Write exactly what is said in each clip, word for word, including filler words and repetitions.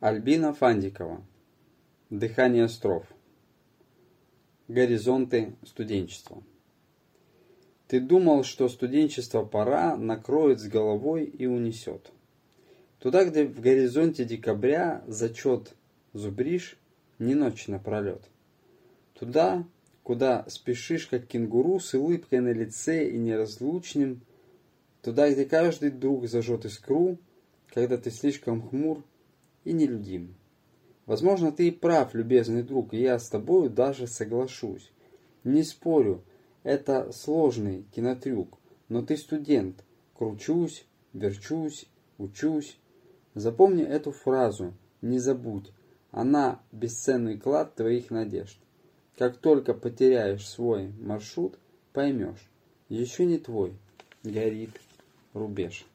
Альбина Фандикова. Дыхание строф. Горизонты студенчества. Ты думал, что студенчество пора накроет с головой и унесет. Туда, где в горизонте декабря зачет зубришь, не ночь напролет. Туда, куда спешишь, как кенгуру, с улыбкой на лице и неразлучным. Туда, где каждый друг зажжет искру, когда ты слишком хмур и нелюдим. Возможно, ты и прав, любезный друг, и я с тобою даже соглашусь. Не спорю, это сложный кинотрюк, но ты студент. Кручусь, верчусь, учусь. Запомни эту фразу, не забудь. Она бесценный клад твоих надежд. Как только потеряешь свой маршрут, поймешь, еще не твой горит рубеж.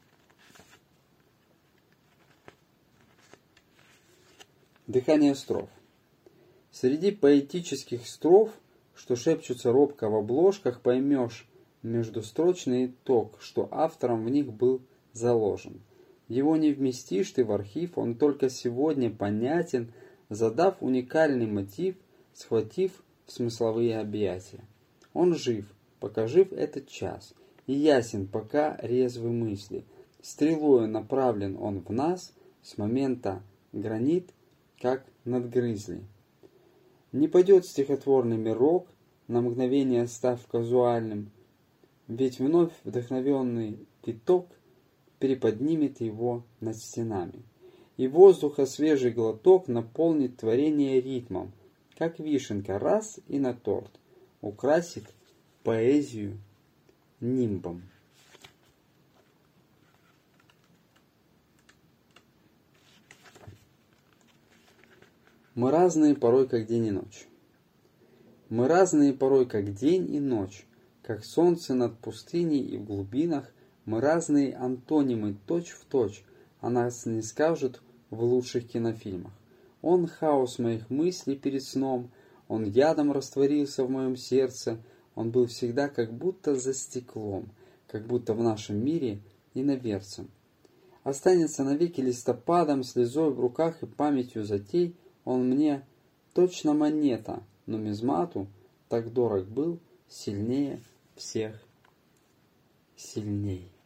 Дыхание строф. Среди поэтических строф, что шепчутся робко в обложках, поймешь междустрочный итог, что автором в них был заложен. Его не вместишь ты в архив, он только сегодня понятен, задав уникальный мотив, схватив в смысловые объятия. Он жив, пока жив этот час, и ясен, пока резвы мысли. Стрелою направлен он в нас, с момента гранит, как надгрызли. Не падет стихотворный мирок, на мгновение став казуальным, ведь вновь вдохновенный виток переподнимет его над стенами. И воздуха свежий глоток наполнит творение ритмом, как вишенка раз и на торт, украсит поэзию нимбом. Мы разные порой, как день и ночь. Мы разные порой, как день и ночь, как солнце над пустыней и в глубинах. Мы разные антонимы точь в точь, а нас не скажут в лучших кинофильмах. Он хаос моих мыслей перед сном, он ядом растворился в моем сердце, он был всегда как будто за стеклом, как будто в нашем мире иноверцем. Останется навеки листопадом, слезой в руках и памятью затей. Он мне точно монета, нумизмату так дорог был, сильнее всех сильней.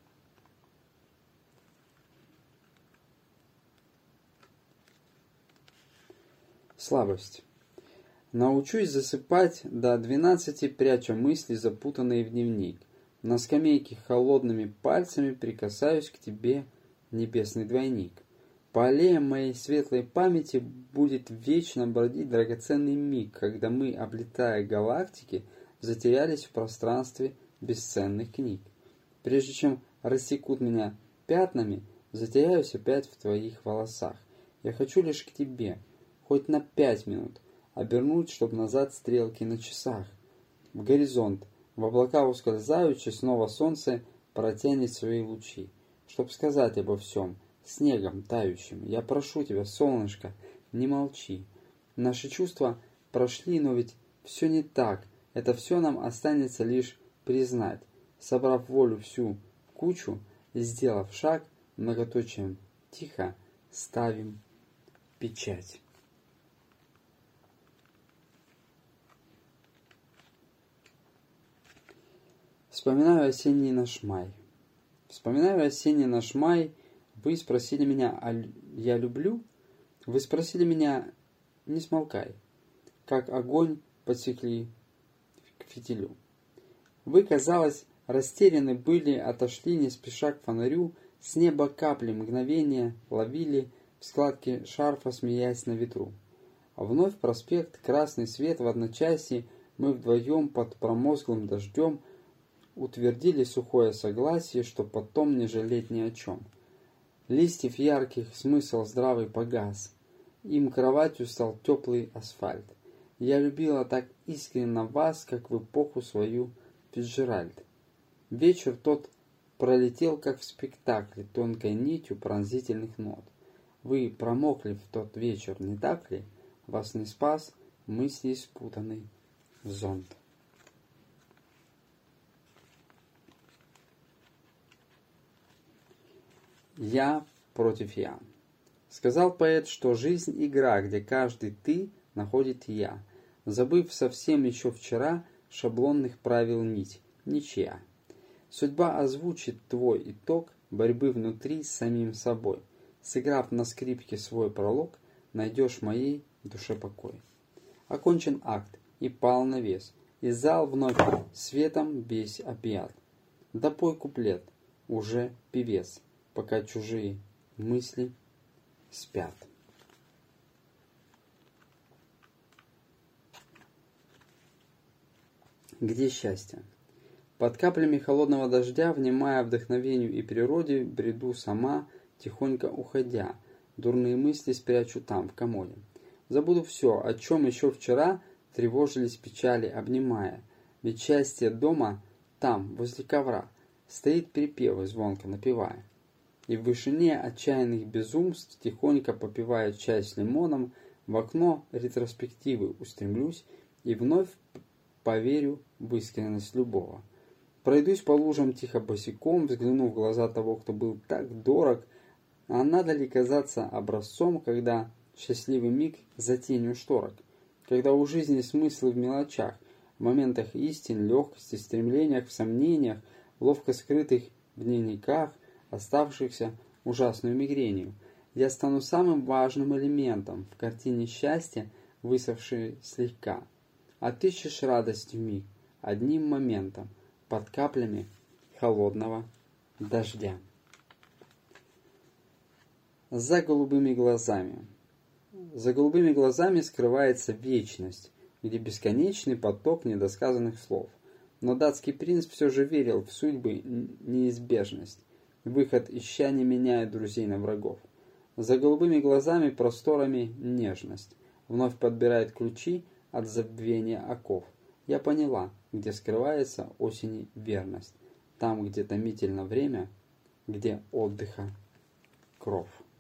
Слабость. Научусь засыпать до двенадцати, пряча мысли, запутанные в дневник. На скамейке холодными пальцами прикасаюсь к тебе, небесный двойник. По аллеям моей светлой памяти будет вечно бродить драгоценный миг, когда мы, облетая галактики, затерялись в пространстве бесценных книг. Прежде чем рассекут меня пятнами, затеряюсь опять в твоих волосах. Я хочу лишь к тебе, хоть на пять минут, обернуть, чтоб назад стрелки на часах. В горизонт, в облака ускользаючи, снова солнце протянет свои лучи, чтоб сказать обо всем, снегом тающим. Я прошу тебя, солнышко, не молчи. Наши чувства прошли, но ведь все не так. Это все нам останется лишь признать, собрав волю всю в кучу, сделав шаг, многоточием тихо ставим печать. Вспоминаю осенний наш май. Вспоминаю осенний наш май. Вы спросили меня, а я люблю? Вы спросили меня, не смолкай, как огонь подсекли к фитилю. Вы, казалось, растеряны были, отошли не спеша к фонарю, с неба капли мгновения ловили в складке шарфа, смеясь на ветру. А вновь проспект, красный свет в одночасье, мы вдвоем под промозглым дождем утвердили сухое согласие, что потом не жалеть ни о чем. Листьев ярких смысл здравый погас, им кроватью стал теплый асфальт. Я любила так искренно вас, как в эпоху свою Фицджеральд. Вечер тот пролетел, как в спектакле, тонкой нитью пронзительных нот. Вы промокли в тот вечер, не так ли? Вас не спас мысли спутанный зонт. Я против я. Сказал поэт, что жизнь игра, где каждый ты находит я, забыв совсем еще вчера шаблонных правил нить, ничья. Судьба озвучит твой итог борьбы внутри с самим собой. Сыграв на скрипке свой пролог, найдешь в моей душе покой. Окончен акт, и пал навес, и зал вновь светом весь объят. Допой куплет, уже певец, пока чужие мысли спят. Где счастье? Под каплями холодного дождя, внимая вдохновению и природе, бреду сама, тихонько уходя. Дурные мысли спрячу там, в комоде. Забуду все, о чем еще вчера тревожились печали, обнимая. Ведь счастье дома, там, возле ковра, стоит припевы, звонко напевая. И в вышине отчаянных безумств, тихонько попивая чай с лимоном, в окно ретроспективы устремлюсь и вновь поверю в искренность любого. Пройдусь по лужам тихо босиком, взгляну в глаза того, кто был так дорог, а надо ли казаться образцом, когда счастливый миг за тенью шторок, когда у жизни смыслы в мелочах, в моментах истин, легкости, стремлениях, в сомнениях, ловко скрытых в дневниках, оставшихся ужасную мигренью. Я стану самым важным элементом в картине счастья, высохшей слегка. Отыщешь радость вмиг, одним моментом, под каплями холодного дождя. За голубыми глазами. За голубыми глазами скрывается вечность, где бесконечный поток недосказанных слов. Но датский принц все же верил в судьбы неизбежность. Выход ища не меняет друзей на врагов. За голубыми глазами просторами нежность. Вновь подбирает ключи от забвения оков. Я поняла, где скрывается осени верность. Там, где томительно время, где отдыха кров.